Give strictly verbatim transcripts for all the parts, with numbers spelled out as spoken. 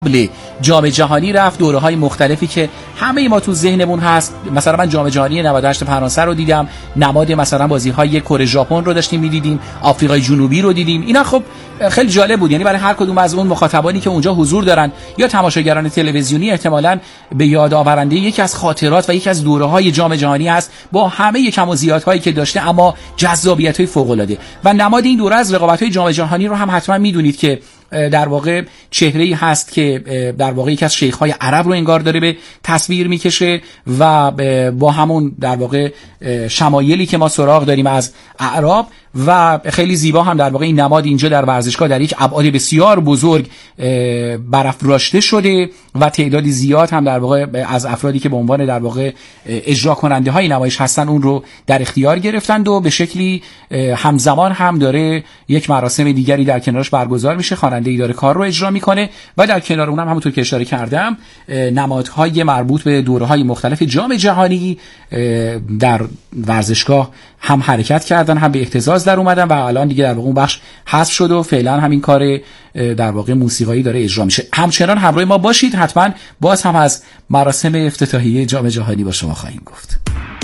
جام جهانی رفت، دوره‌های مختلفی که همه ما تو ذهنمون هست. مثلا من جام جهانی نود و هشت فرانسه رو دیدم، نماد مثلا بازی‌های کره ژاپن رو داشتیم می‌دیدیم، آفریقای جنوبی رو دیدیم. اینا خب خیلی جالب بود، یعنی برای هر کدوم از اون مخاطبانی که اونجا حضور دارن یا تماشاگران تلویزیونی احتمالاً به یاد آورنده یکی از خاطرات و یکی از دوره‌های جام جهانی است با همه کم و زیادهایی که داشته، اما جذابیت‌های فوق‌العاده. و نماد این دوره از رقابت‌های جام جهانی رو هم حتما می‌دونید که در واقع چهره‌ای هست که در واقع یکی از شیخ‌های عرب رو انگار داره به تصویر میکشه و با همون در واقع شمایلی که ما سراغ داریم از اعراب و خیلی زیبا هم در واقع این نماد اینجا در ورزشگاه در یک ابعاد بسیار بزرگ برافراشته شده و تعدادی زیاد هم در واقع از افرادی که به عنوان در واقع اجرا کننده های نمایش هستن اون رو در اختیار گرفتند و به شکلی همزمان هم داره یک مراسم دیگری در کنارش برگزار میشه، خواننده‌ای داره کار رو اجرا میکنه و در کنار اونم همونطور که اشاره کردم نمادهای مربوط به دوره‌های مختلف جام جهانی در ورزشگاه هم حرکت کردن، هم به اهتزاز در اومدن و الان دیگه در واقع اون بخش حذف شد و فعلا همین کار در واقع موسیقایی داره اجرا میشه. همچنان همراه ما باشید، حتما باز هم از مراسم افتتاحیه جام جهانی با شما خواهیم گفت.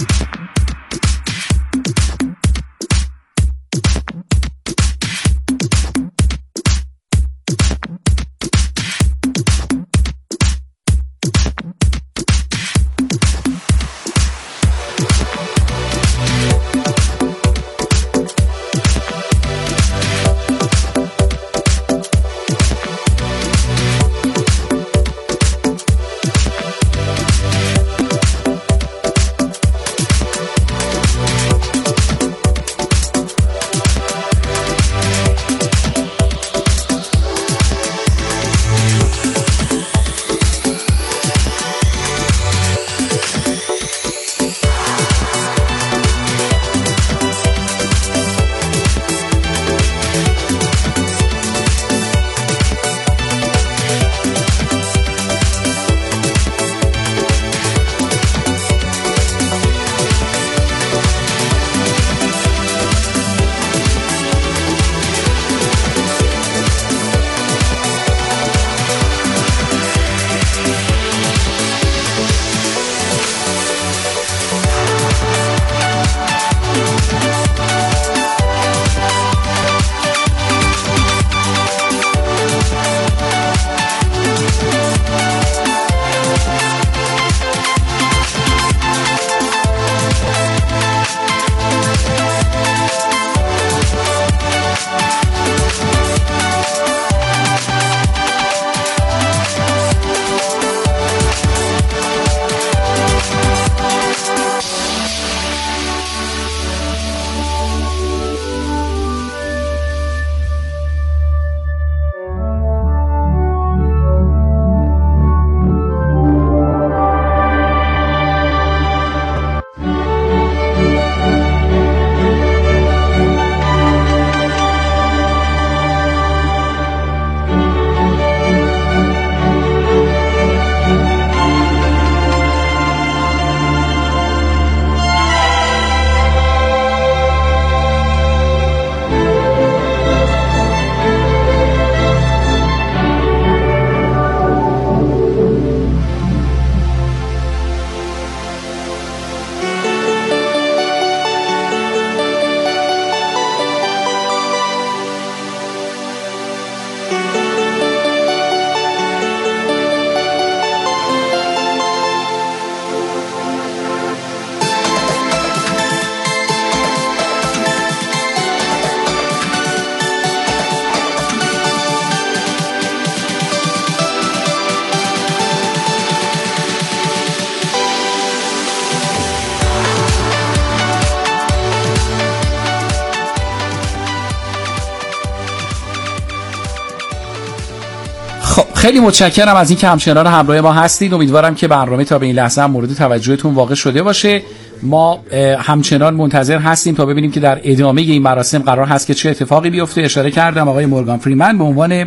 خیلی متشکرم از اینکه همچنان همراه ما هستید. امیدوارم که برنامه تا به این لحظه هم مورد توجهتون واقع شده باشه. ما همچنان منتظر هستیم تا ببینیم که در ادامه این مراسم قرار هست که چه اتفاقی بیفته. اشاره کردم آقای مورگان فریمن به عنوان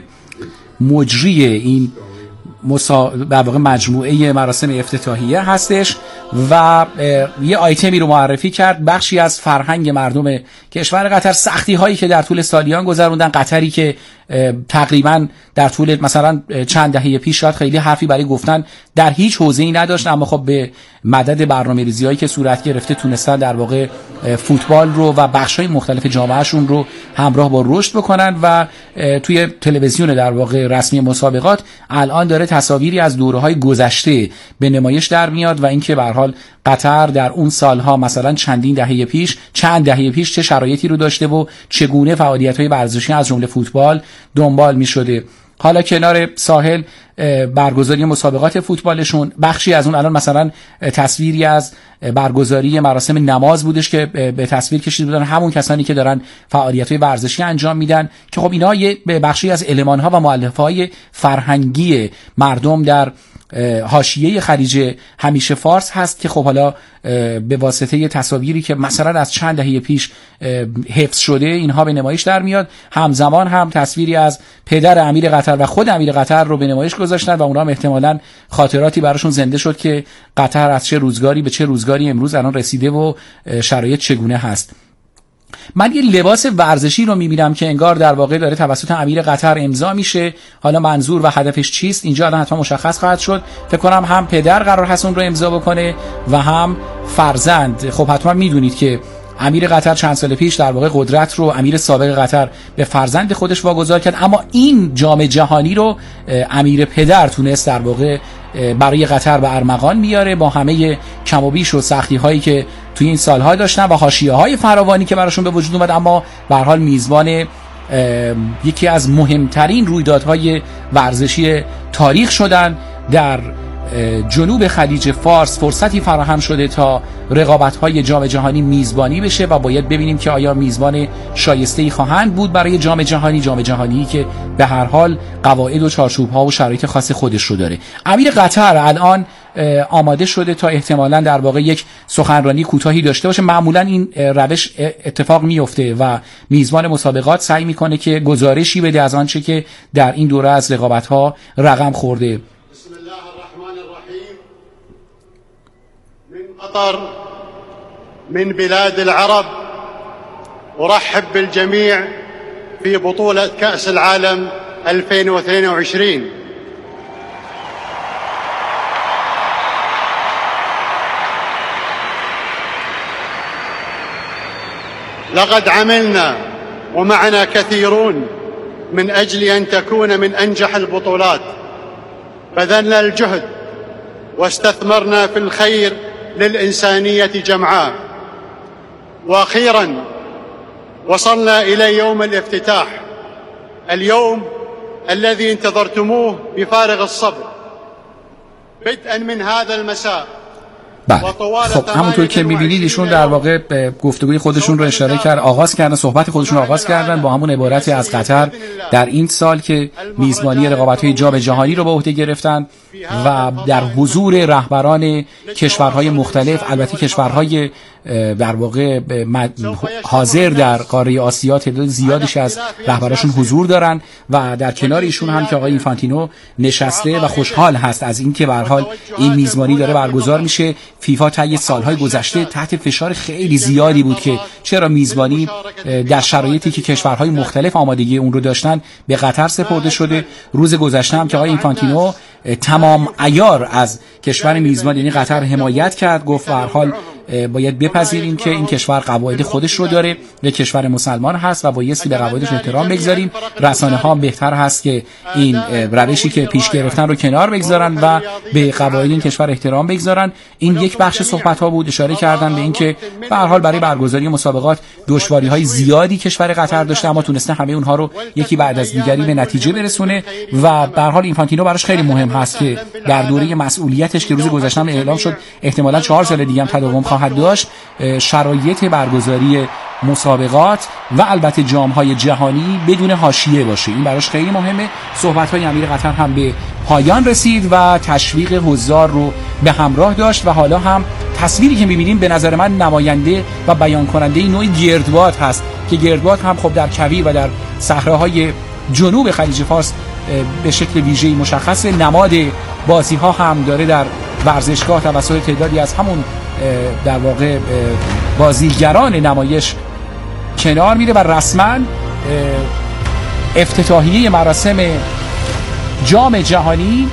مجری این مسا... در واقع مجموعه مراسم افتتاحیه هستش و یه آیتمی رو معرفی کرد، بخشی از فرهنگ مردم کشور قطر، سختی هایی که در طول سالیان گذروندن، قطری که تقریبا در طول مثلا چند دهه پیش شاید خیلی حرفی برای گفتن در هیچ حوزه‌ای نداشت، اما خب به مدد برنامه‌ریزی‌هایی که صورت گرفته تونستن در واقع فوتبال رو و بخش‌های مختلف جامعهشون رو همراه با رشد بکنن و توی تلویزیون در واقع رسمی مسابقات الان داره تصاویری از دوره‌های گذشته به نمایش در میاد و اینکه به هر حال قطر در اون سالها مثلا چندین دهه پیش چند دهه پیش چه شرایطی رو داشته و چگونه فعالیت‌های ورزشی از جمله فوتبال دنبال می‌شده. حالا کنار ساحل برگزاری مسابقات فوتبالشون بخشی از اون الان مثلا تصویری از برگزاری مراسم نماز بودش که به تصویر کشیده بودن همون کسانی که دارن فعالیت‌های ورزشی انجام میدن که خب اینا یه بخشی از المان‌ها و مؤلفه‌های فرهنگی مردم در حاشیه خلیج همیشه فارس هست که خب حالا به واسطه تصاویری که مثلا از چند دهه پیش حفظ شده اینها به نمایش در میاد. همزمان هم تصویری از پدر امیر قطر و خود امیر قطر رو به نمایش گذاشتن و اونها هم احتمالاً خاطراتی براشون زنده شد که قطر از چه روزگاری به چه روزگاری امروز الان رسیده و شرایط چگونه هست. من یه لباس ورزشی رو میبینم که انگار در واقع داره توسط امیر قطر امضا میشه. حالا منظور و هدفش چیست اینجا الان حتما مشخص خواهد شد. فکر کنم هم پدر قرار هست اون رو امضا بکنه و هم فرزند. خب حتما میدونید که امیر قطر چند سال پیش در واقع قدرت رو امیر سابق قطر به فرزند خودش واگذار کرد، اما این جام جهانی رو امیر پدر تونست در واقع برای قطر به ارمغان میاره با همه کم و بیش و سختی هایی که توی این سالها داشتن و حاشیه های فراوانی که براشون به وجود اومد، اما به هر حال میزبان یکی از مهمترین رویدادهای ورزشی تاریخ شدن. در جنوب خلیج فارس فرصتی فراهم شده تا رقابت‌های جام جهانی میزبانی بشه و باید ببینیم که آیا میزبان شایسته‌ای خواهند بود برای جام جهانی، جام جهانی که به هر حال قواعد و چارچوب‌ها و شرایط خاص خودش رو داره. امیر قطر الان آماده شده تا احتمالاً در واقع یک سخنرانی کوتاهی داشته باشه. معمولاً این روش اتفاق میفته و میزبان مسابقات سعی میکنه که گزارشی بده از آنچه که در این دوره از رقابت‌ها رقم خورده. قطر من بلاد العرب أرحب بالجميع في بطولة كأس العالم ألفين واثنين وعشرين. لقد عملنا ومعنا كثيرون من أجل أن تكون من أنجح البطولات، بذلنا الجهد واستثمرنا في الخير للإنسانية جمعاء، وأخيراً وصلنا إلى يوم الافتتاح، اليوم الذي انتظرتموه بفارغ الصبر بدءاً من هذا المساء. بله خب همونطور که می‌بینید ایشون در واقع گفتگوی خودشون رو اشاره کرد، آغاز کردن صحبت خودشون رو آغاز کردن با همون عبارتی از قطر در این سال که میزبانی رقابت‌های جام جهانی رو به عهده گرفتن و در حضور رهبران کشورهای مختلف، البته کشورهای در واقع حاضر در قاره آسیا تعداد زیادش از رهبراشون حضور دارن و در کنار ایشون هم که آقای اینفانتینو نشسته و خوشحال هست از اینکه به هر حال این میزبانی داره برگزار میشه. فیفا طی سالهای گذشته تحت فشار خیلی زیادی بود که چرا میزبانی در شرایطی که کشورهای مختلف آمادگی اون رو داشتن به قطر سپرده شده. روز گذشته هم که آقای اینفانتینو تمام عیار از کشور میزبان یعنی قطر حمایت کرد، گفت به هر حال باید بپذیریم که این کشور قواعد خودش رو داره، یک کشور مسلمان هست و بایستی به قواعدش احترام بگذاریم. رسانه ها بهتر هست که این روشی که پیش گرفتن رو کنار بگذارن و به قواعد این کشور احترام بگذارن. این یک بخش صحبت ها بود، اشاره کردن به این که به هر حال برای برگزاری مسابقات دشواری های زیادی کشور قطر داشته، اما تونسته همه اونها رو یکی بعد از دیگری به نتیجه برسونه و به هر حال اینفانتینو براش خیلی مهم هست که در دوره مسئولیتش که روز گذشته هم اعلام شد احتمالاً چهار سال دیگه هم تداوم خواهد داشت، شرایط برگزاری مسابقات و البته جام‌های جهانی بدون حاشیه باشه. این براش خیلی مهمه. صحبت‌های امیر قطر هم به پایان رسید و تشویق حضار رو به همراه داشت و حالا هم تصویری که می‌بینیم به نظر من نماینده و بیان کننده نوعی گردباد هست که گردباد هم خب در کویر و در صحراهای جنوب خلیج فارس به شکل ویژه‌ای مشخص. نماد بازی‌ها هم داره در ورزشگاه توسط تعدادی از همون در واقع بازیگران نمایش کنار میره و رسما افتتاحیه مراسم جام جهانی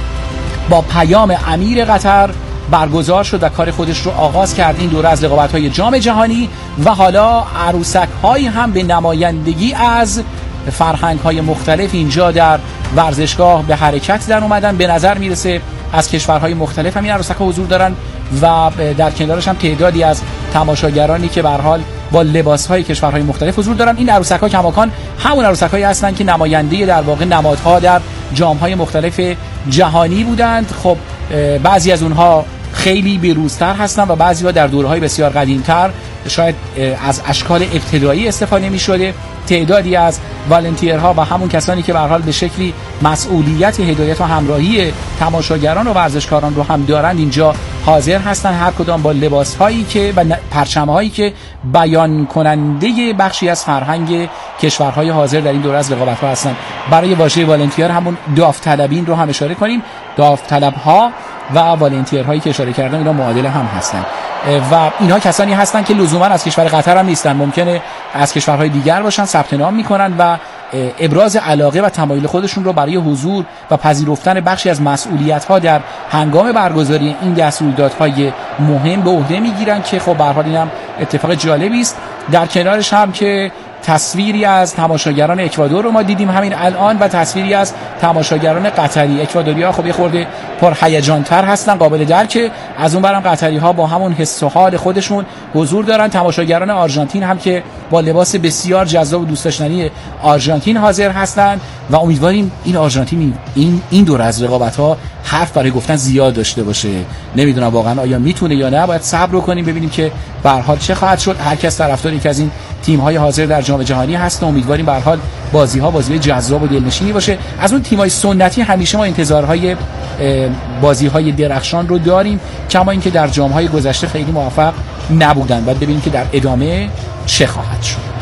با پیام امیر قطر برگزار شد و کار خودش رو آغاز کرد این دوره از رقابت‌های جام جهانی و حالا عروسک‌هایی هم به نمایندگی از فرهنگ‌های مختلف اینجا در ورزشگاه به حرکت در اومدن. به نظر میرسه از کشورهای مختلف هم این عروسک‌ها حضور دارن و در کنارش هم تعدادی از تماشاگرانی که به هر حال با لباس‌های کشورهای مختلف حضور دارن. این عروسک‌ها کماکان همون عروسک‌هایی هستن که نماینده در واقع نمادها در جام‌های مختلف جهانی بودند. خب بعضی از اونها خیلی بروزتر هستن و بعضی‌ها در دوره‌های بسیار قدیم‌تر شاید از اشکال ابتدایی استفاده می‌شده. تعدادی از والنتیرها و همون کسانی که به هر حال به شکلی مسئولیت هدایت و همراهی تماشاگران و ورزشکاران رو هم دارند اینجا حاضر هستن، هر کدام با لباس‌هایی که و پرچم‌هایی که بیان کننده بخشی از فرهنگ کشورهای حاضر در این دوره از رقابت‌ها هستن. برای واژه والنتیر همون داوطلبین رو هم اشاره کنیم. داوطلب‌ها و والنتیرهایی که اشاره کردم اینا معادل هم هستن و اینها کسانی هستن که لزوما از کشور قطر هم نیستن، ممکنه از کشورهای دیگر باشن، ثبت نام میکنن و ابراز علاقه و تمایل خودشون رو برای حضور و پذیرفتن بخشی از مسئولیت‌ها در هنگام برگزاری این دست رویدادهای مهم به عهده میگیرن که خب به هر حال اینم اتفاق جالبی است. در کنارش هم که تصویری از تماشاگران اکوادور رو ما دیدیم همین الان و تصویری از تماشاگران قطری. اکوادوری‌ها خب یه خورده پرهیجان‌تر هستن، قابل درکه. از اون برم قطری‌ها با همون حس و حال خودشون حضور دارن. تماشاگران آرژانتین هم که با لباس بسیار جذاب و دوست داشتنی آرژانتین حاضر هستن و امیدواریم این آرژانتین این این دور از رقابت‌ها حرف برای گفتن زیاد داشته باشه. نمیدونم واقعا آیا میتونه یا نه، باید صبر کنیم ببینیم که به هر حال چه خواهد شد. هر کس طرفدار یک از این تیم‌های حاضر در جام جهانی هست و امیدواریم به هر حال بازی‌ها بازی‌های جذاب و دلنشینی باشه. از اون تیم‌های سنتی همیشه ما انتظارهای بازی‌های درخشان رو داریم، کما اینکه در جام‌های گذشته خیلی موفق نبودن. بعد ببینیم که در ادامه چه خواهد شد.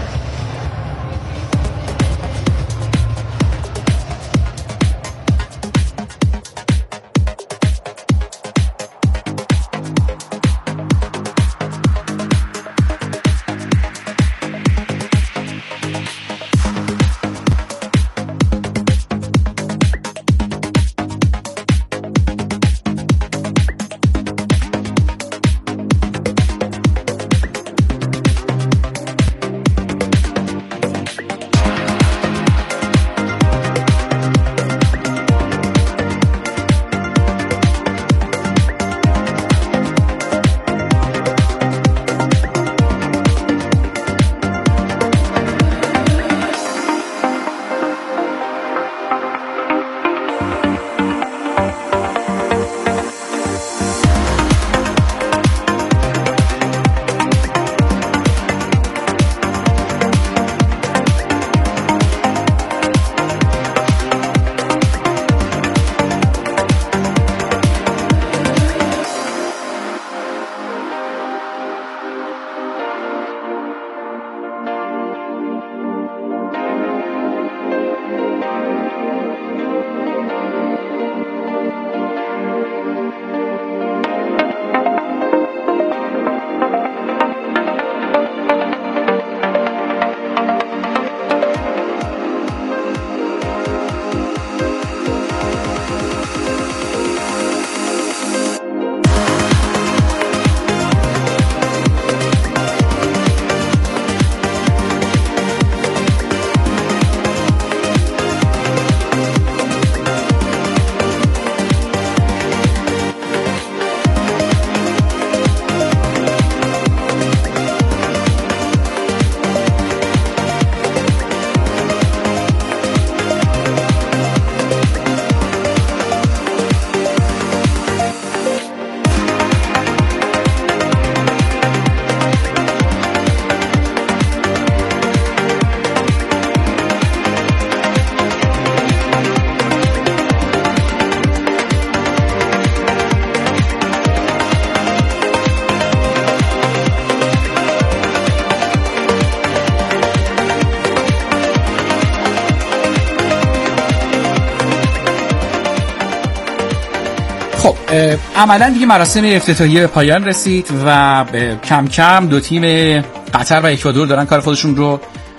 خب عملا دیگه مراسم افتتاحیه به پایان رسید و کم کم دو تیم قطر و اکوادور دارن کار خودشون رو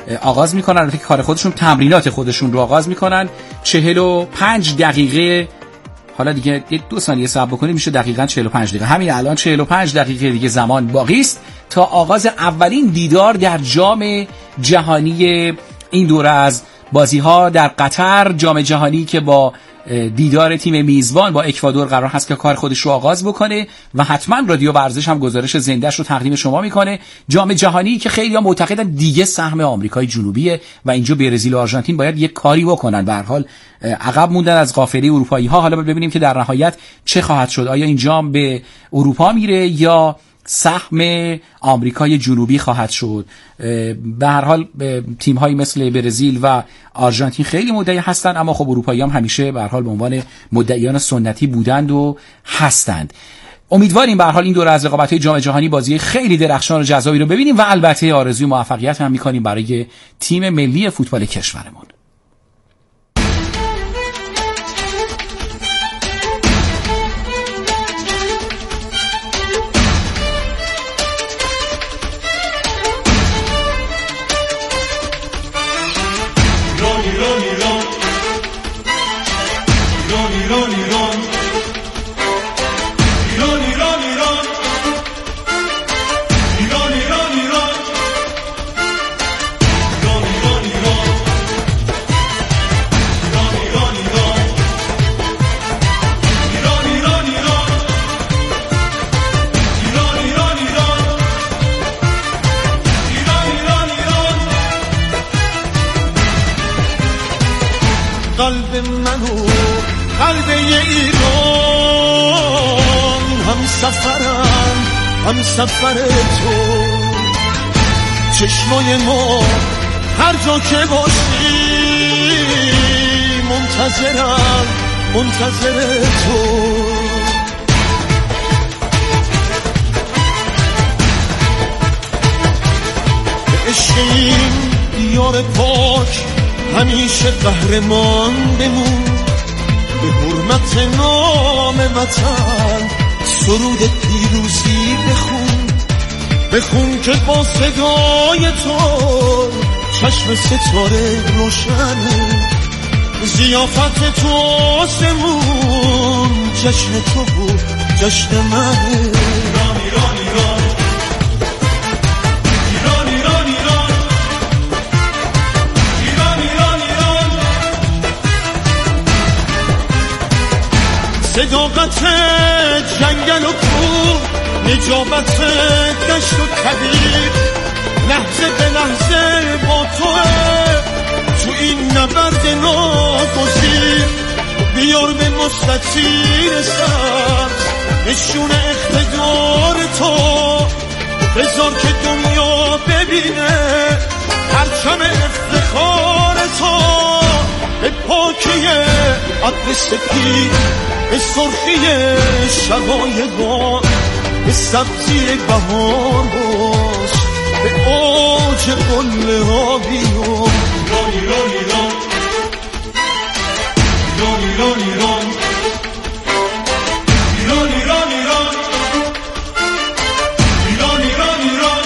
آغاز میکنن، البته کار خودشون تمرینات خودشون رو آغاز میکنن. چهل و پنج دقیقه، حالا دیگه یک دو ثانیه صبر بکنید میشه دقیقاً چهل و پنج دقیقه. همین الان چهل و پنج دقیقه دیگه زمان باقی است تا آغاز اولین دیدار در جام جهانی این دوره از بازی‌ها در قطر، جام جهانی که با دیدار تیم میزبان با اکوادور قرار هست که کار خودش رو آغاز بکنه و حتما رادیو ورزش هم گزارش زنده‌اش رو تقدیم شما میکنه. جام جهانی که خیلی‌ها معتقدن دیگه سهم آمریکای جنوبیه و اینجا برزیل و آرژانتین باید یک کاری بکنن، به هر حال عقب موندن از قافله اروپایی‌ها. حالا ببینیم که در نهایت چه خواهد شد، آیا این جام به اروپا میره یا سهم آمریکای جنوبی خواهد شد. به هر حال تیم‌هایی مثل برزیل و آرژانتین خیلی مدعی هستند، اما خب اروپایی‌ها هم همیشه به هر حال به عنوان مدعیان سنتی بودند و هستند. امیدواریم به هر حال این دوره از رقابت‌های جام جهانی بازی خیلی درخشان و جذابی رو ببینیم و البته آرزوی موفقیت هم می‌کنیم برای تیم ملی فوتبال کشورمون. قلب منو قلب ایران هم سفرم هم سفر تو، چشمای ما هر جا که باشی منتظرم منتظر تو. به عشق این دیار پاک همیشه قهرمان بمون، به حرمت نام وطن سرود پیروزی بخون، بخون که با صدای تو چشم ستاره روشنه، ضیافت تو آسمون جشن تو بود جشن منه. ایران ایران ایران صداقت جنگل و کوه، نجابت دشت و کویر، لحظه به لحظه با توه تو این نبرد ناگزیر. بیار به مستطیل سبز نشون اقتدار تو، بذار که دنیا ببینه پرچم افتخار تو، به پاکی عطر سپید، به سرخی شقایقان، به سبزی بهار باش، به اوج قله ها بیان. ایران ایران ایران ایران ایران ایران ایران ایران ایران ایران ایران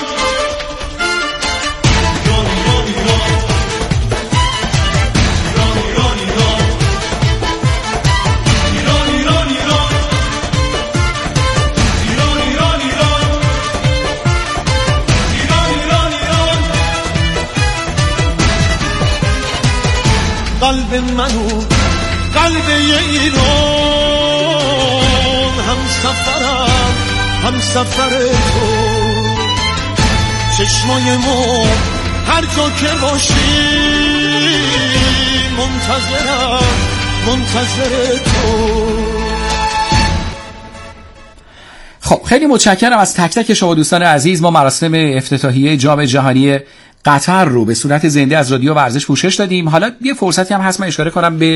قلب منو قلب ایران هم سفرم هم سفر تو، چشمای ما هر جا که باشی منتظرم منتظر تو. خب خیلی متشکرم از تک تک شما دوستان عزیز. ما مراسم افتتاحیه جام جهانی قطر رو به صورت زنده از رادیو ورزش پوشش دادیم. حالا یه فرصتی هم هست من اشاره کنم به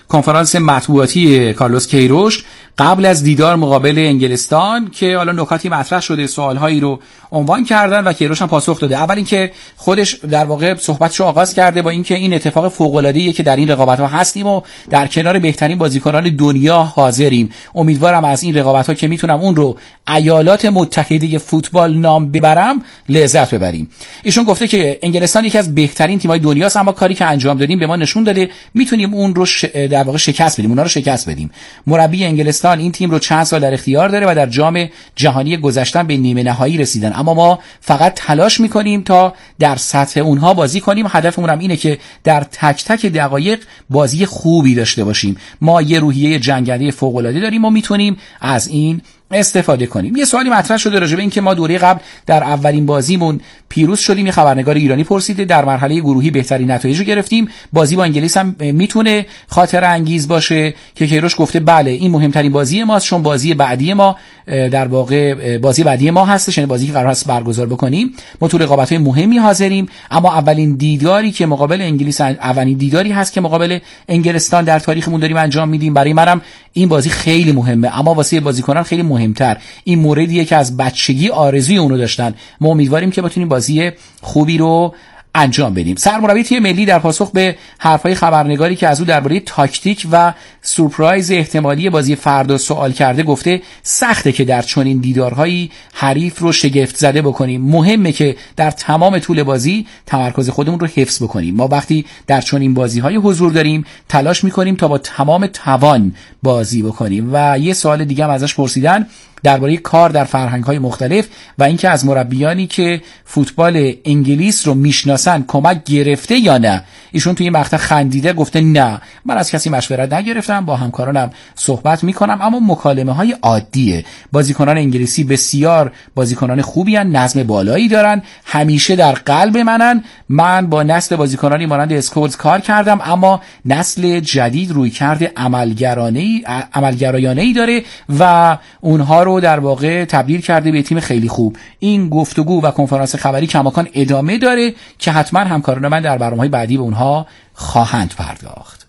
کنفرانس مطبوعاتی کارلوس کیروش قبل از دیدار مقابل انگلستان که حالا نکاتی مطرح شده، سوالهایی رو عنوان کردن و کیروش هم پاسخ داده. اول اینکه خودش در واقع صحبتش رو آغاز کرده با اینکه این اتفاق فوق‌العاده‌ایه که در این رقابت‌ها هستیم و در کنار بهترین بازیکنان دنیا حاضریم. امیدوارم از این رقابت‌ها که میتونم اون رو ایالات متحده فوتبال نام ببرم لذت ببریم. ایشون گفته که انگلستان یکی از بهترین تیم‌های دنیاست، اما کاری که انجام دادیم به ما نشون داده میتونیم اون رو ش... در واقع شکست بدیم، اونا رو شکست بدیم. مربی انگلستان این تیم رو چند سال در اختیار داره و در جام جهانی گذشته به نیمه نهایی رسیدن، اما ما فقط تلاش میکنیم تا در سطح اونها بازی کنیم. هدفمون هم اینه که در تک تک دقایق بازی خوبی داشته باشیم. ما یه روحیه جنگنده فوق‌العاده داریم و میتونیم از این استفاده کنیم. یه سوالی مطرح شده راجع به این که ما دوره قبل در اولین بازیمون پیروز شدیم. یه خبرنگار ایرانی پرسیده در مرحله گروهی بهترین نتایج رو گرفتیم، بازی با انگلیس هم میتونه خاطره انگیز باشه؟ که کیروش گفته بله این مهمترین بازی ماست، چون بازی بعدی ما در واقع بازی بعدی ما هستش، یعنی بازی که قرار است برگزار بکنیم. ما تو رقابت‌های مهمی حاضریم، اما اولین دیداری که مقابل انگلیس اولین دیداری هست که مقابل انگلستان در تاریخمون داریم انجام میدیم. برای منم این بازی خیلی مهمه، اما واسه بازیکنان خیلی مهمتر. این موردیه که از بچگی آرزوی اونو داشتن. ما امیدواریم که بتونیم بازی خوبی رو انجام بدیم. سرمربی تیم ملی در پاسخ به حرفای خبرنگاری که از او درباره تاکتیک و سورپرایز احتمالی بازی فردا سوال کرده گفته سخته که در چنین دیدارهایی حریف رو شگفت زده بکنیم. مهمه که در تمام طول بازی تمرکز خودمون رو حفظ بکنیم. ما وقتی در چنین بازی‌های حضور داریم تلاش می‌کنیم تا با تمام توان بازی بکنیم. و یه سوال دیگه هم ازش پرسیدن درباره کار در فرهنگ‌های مختلف و اینکه از مربیانی که فوتبال انگلیس رو میشناسن کمک گرفته یا نه. ایشون توی این مقطع خندیده گفته نه، من از کسی مشورت نگرفتم، با همکارانم صحبت میکنم، اما مکالمه‌های عادیه. بازیکنان انگلیسی بسیار بازیکنان خوبی هستند، نظم بالایی دارن، همیشه در قلب منن. من با نسل بازیکنانی مانند اسکولز کار کردم، اما نسل جدید رویکرد عملگرانه‌ای عملگرایانه‌ای داره و اونها رو در واقع تبدیل کرده به تیم خیلی خوب. این گفتگو و کنفرانس خبری کماکان ادامه داره که حتما همکاران من در برنامه‌های بعدی به اونها خواهند پرداخت.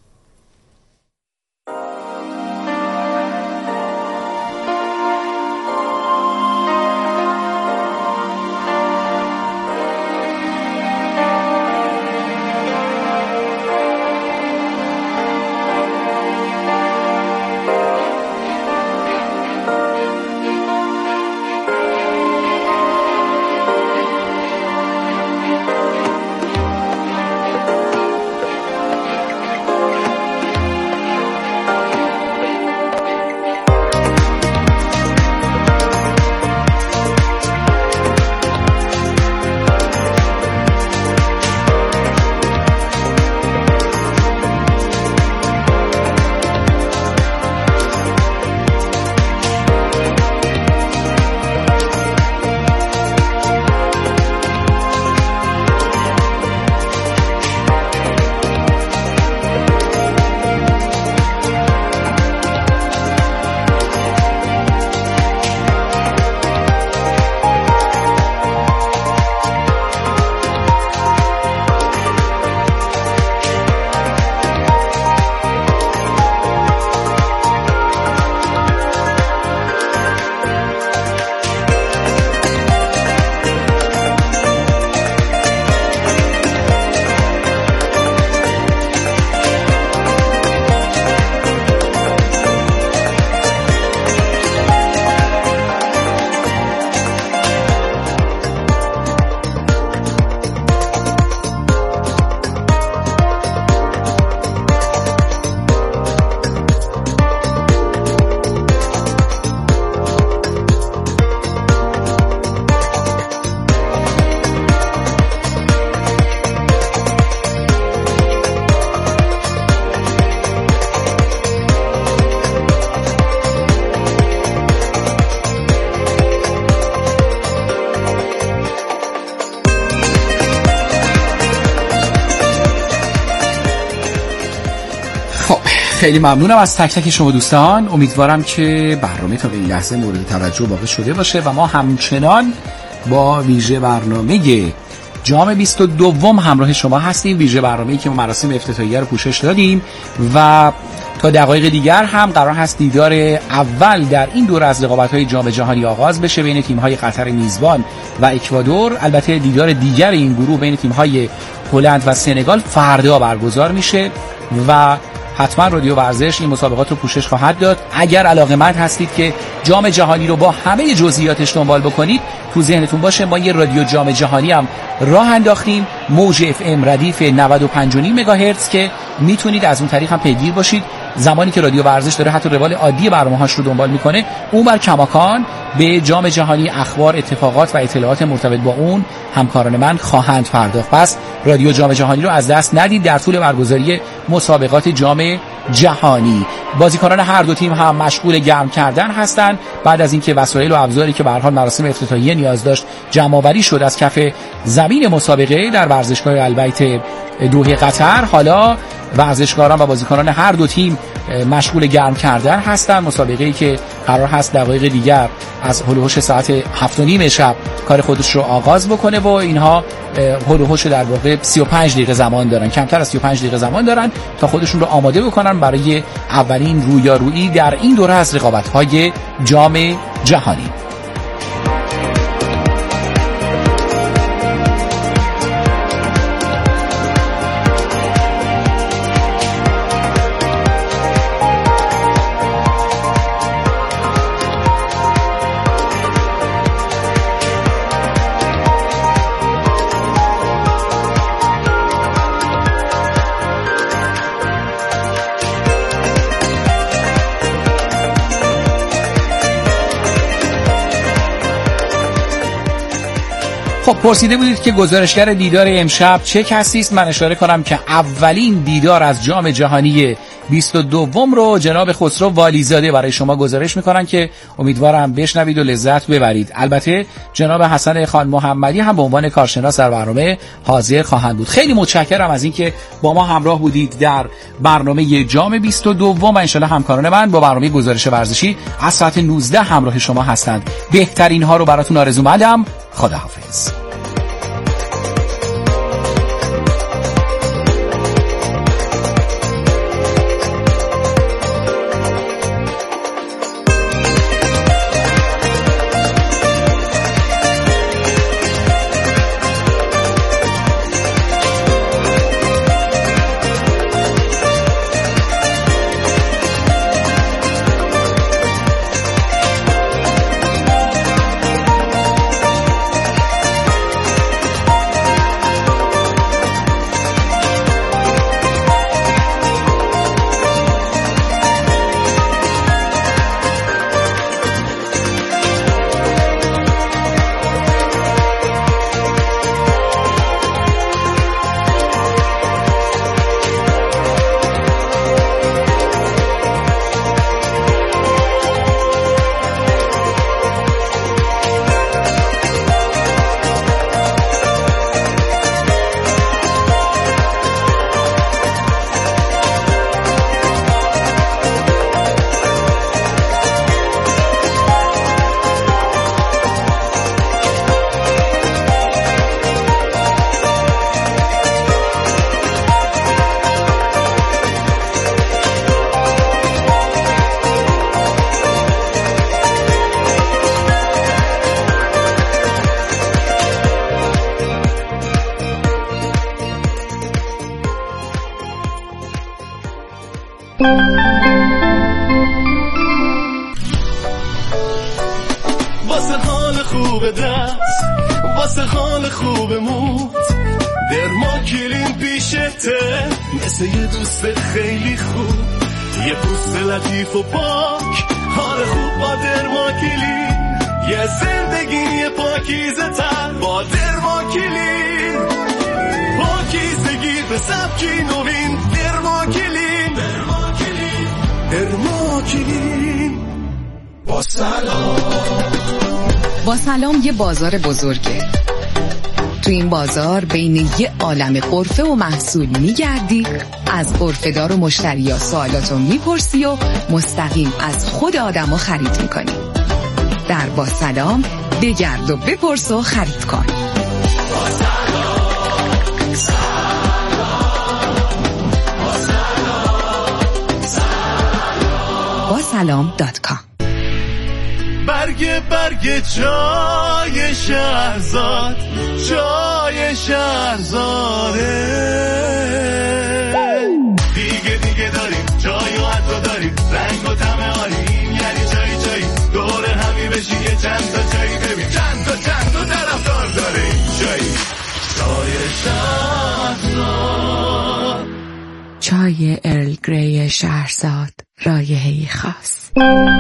خیلی ممنونم از تک تک شما دوستان. امیدوارم که برنامه تا به این لحظه مورد توجه واقع شده باشه و ما همچنان با ویژه برنامه جام بیست و دو همراه شما هستیم. ویژه برنامه‌ای که ما مراسم افتتاحیه رو پوشش دادیم و تا دقایق دیگر هم قرار هست دیدار اول در این دور از رقابت‌های جام جهانی آغاز بشه بین تیم‌های قطر میزبان و اکوادور. البته دیدار دیگر این گروه بین تیم‌های هلند و سنگال فردا برگزار میشه و حتما رادیو ورزش این مسابقات رو پوشش خواهد داد. اگر علاقه‌مند هستید که جام جهانی رو با همه جزئیاتش دنبال بکنید، تو ذهنتون باشه ما یه رادیو جام جهانی هم راه انداختیم، موج اف ام ردیف نود و پنج و نیم مگاهرتز که میتونید از اون طریق هم پیگیر باشید. زمانی که رادیو ورزش داره حتی روال عادی برنامه‌هاش رو دنبال میکنه، اون بر کماکان به جام جهانی اخبار، اتفاقات و اطلاعات مرتبط با اون همکاران من خواهند پرداخت. پس رادیو جام جهانی رو از دست ندید در طول برگزاری مسابقات جام جهانی. بازیکنان هر دو تیم هم مشغول گرم کردن هستند بعد از اینکه وسایل و ابزاری که به هر حال مراسم افتتاحیه نیاز داشت جمع‌آوری شد از کف زمین مسابقه در ورزشگاه البیت دوحه قطر. حالا ورزشکاران و بازیکنان هر دو تیم مشغول گرم کردن هستند. مسابقه‌ای که قرار هست دقایق دیگر از هلوهوش ساعت هفت و نیم شب کار خودش رو آغاز بکنه و اینها هلوهوش در واقع سی و پنج دقیقه زمان دارن، کمتر از سی و پنج دقیقه زمان دارن تا خودشون رو آماده بکنن برای اولین رویارویی در این دوره از رقابت‌های جام جهانی. خب پرسیده بودید که گزارشگر دیدار امشب چه کسی است. من اشاره کنم که اولین دیدار از جام جهانی بیست و دو رو جناب خسرو والیزاده برای شما گزارش میکنن که امیدوارم بشنوید و لذت ببرید. البته جناب حسن خان محمدی هم به عنوان کارشناس در برنامه حاضر خواهند بود. خیلی متشکرم از اینکه با ما همراه بودید در برنامه جام بیست و دو و ان شاء الله همکاران من با برنامه گزارش ورزشی از ساعت نوزده همراه شما هستند. بهترین ها رو براتون آرزومندم. خداحافظ. واسه حال خوب دست، واسه حال خوب موت، درماکیلین پیشته مثل یه دوست خیلی خوب، یه پوست لطیف و پاک، حال خوب با درماکیلین، یه زندگی یه پاکیزه تر با درماکیلین، پاکیزگی به سبکی نوین، درماکیلین درماکیلین درماکیلین. با سلام با سلام یه بازار بزرگه. تو این بازار بین یه عالم قرفه و محصول میگردی، از قرفه‌دار و مشتریا سوالاتو میپرسی و مستقیم از خود آدمو خرید میکنی. در با سلام بگرد و بپرس و خرید کن. با سلام با سلام دات کام. برگ برگ چای شهرزاد، چای شهرزاده. دیگه دیگه داریم چای و حتی داریم رنگ و طعم عالی، این یعنی چای چای دور همی بشی یه چند تا چای ببین، چند تا چند تا طرفدار داره این چای. چای شهرزاد، چای ارل گری شهرزاد، رایحه‌ای خاص.